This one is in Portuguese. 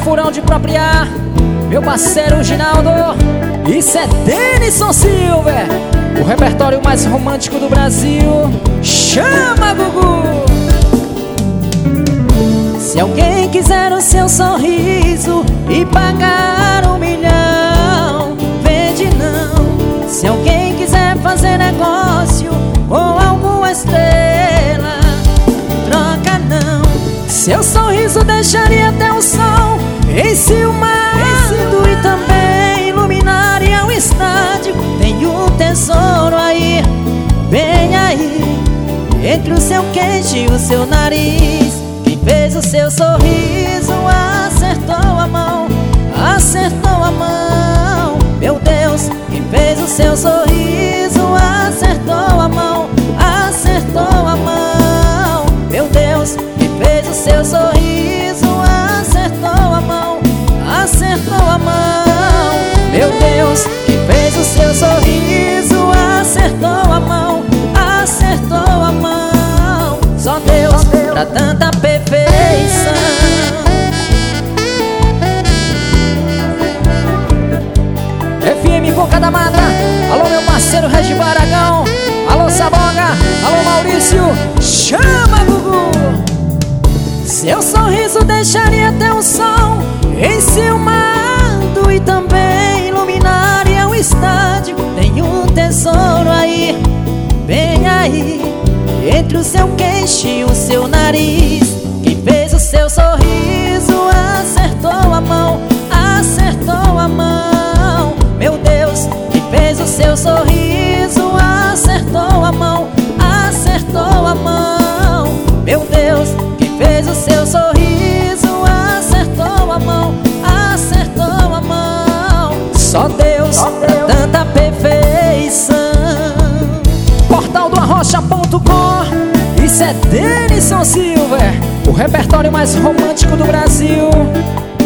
Furão de Propriar, meu parceiro Ginaldo. Isso é Denison Silver, o repertório mais romântico do Brasil. Chama, Gugu! Se alguém quiser o seu sorriso e pagar 1 milhão, vende não. Se alguém quiser fazer negócio com alguma estrela, troca não. Seu sorriso deixaria até o sol enciumado e também iluminaria o estádio. Tem um tesouro aí, bem aí, entre o seu queixo e o seu nariz. Quem fez o seu sorriso acertou a mão, acertou a mão. Meu Deus, quem fez o seu sorriso acertou a mão, acertou a mão. Meu Deus, quem fez o seu sorriso acertou a mão, acertou a mão. Meu Deus, quem fez o seu sorriso acertou a mão, acertou a mão. Só Deus pra tanta perfeição. FM Boca da Mata, alô meu parceiro Regis Aragão, alô Saboga, alô Maurício, chama, Gugu! Seu sorriso deixaria até o sol enciumado e também iluminaria o estádio. Tem um tesouro aí, bem aí, entre o seu queixo e o seu nariz. Quem fez o seu sorriso acertou a mão, acertou a mão. Meu Deus, quem fez o seu sorriso acertou a mão, acertou a mão. Meu Deus, quem fez o seu sorriso acertou a mão, acertou a mão. Só Deus pra tanta perfeição. Portal do Arrocha.com. Isso é Denison Silver, o repertório mais romântico do Brasil.